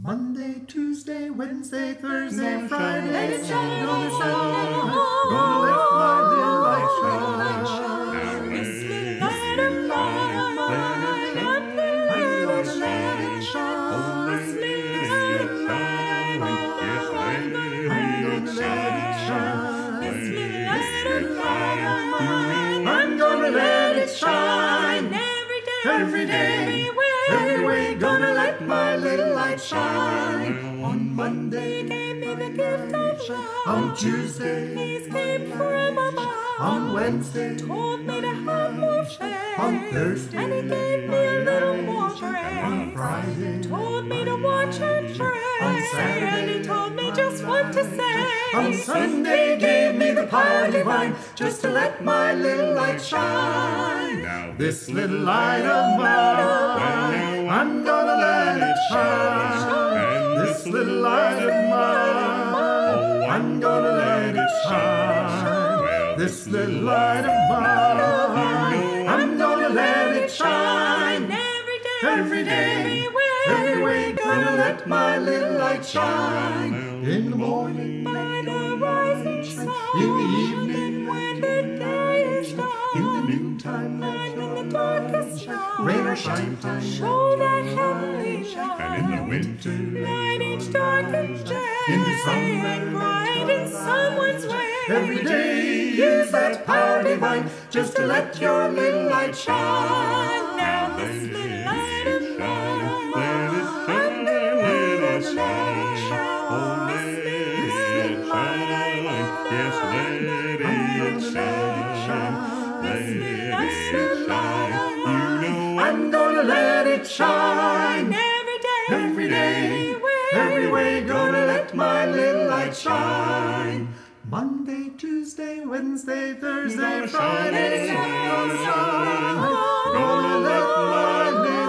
Monday, Tuesday, Wednesday, Thursday, Gonna Friday. shine, let it shine, Gonna let it shine. shine. Gonna let my little light Now shine. this This light of little light of mine, mine, I'm I'm gonna gonna let it shine. Oh, this light of mine, Yes, I'm gonna let it shine. This light of mine, I'm gonna let it shine. every day, Everywhere, gonna let my little light shine. On Monday, gave me the gift of love. On Tuesday, Peace came from above. on Wednesday, Told me to have more faith. on Thursday, And he gave me a little more grace. on Friday, Told me to watch and pray. On Saturday, and he told me just what to say. on Sunday, gave me the power divine just to let my little light shine. Now This little light of mine, I'm gonna let it shine. This little light of mine, I'm gonna let it shine. This little light of mine, I'm gonna let it shine. Every day, everywhere, gonna let my little light shine. In the morning, by the rising sun, in the evening, when the day is done, in the noontime, and in the darkest night, rain or shine time, show that heavenly light. and in the winter, Light each darkened day, in the summer, and brighten someone's way. every day, use that power divine just to let your little light shine. Now this little light of mine, Let it I'm gonna let it shine. shine. Oh, This let little light of mine, Yes, let it shine. This little light of mine, I'm gonna let it shine. every day, Everywhere, gonna let my little light shine. Monday, Tuesday, Wednesday, Thursday, Gonna shine, Friday, let it shine. gonna shine. Gonna let my little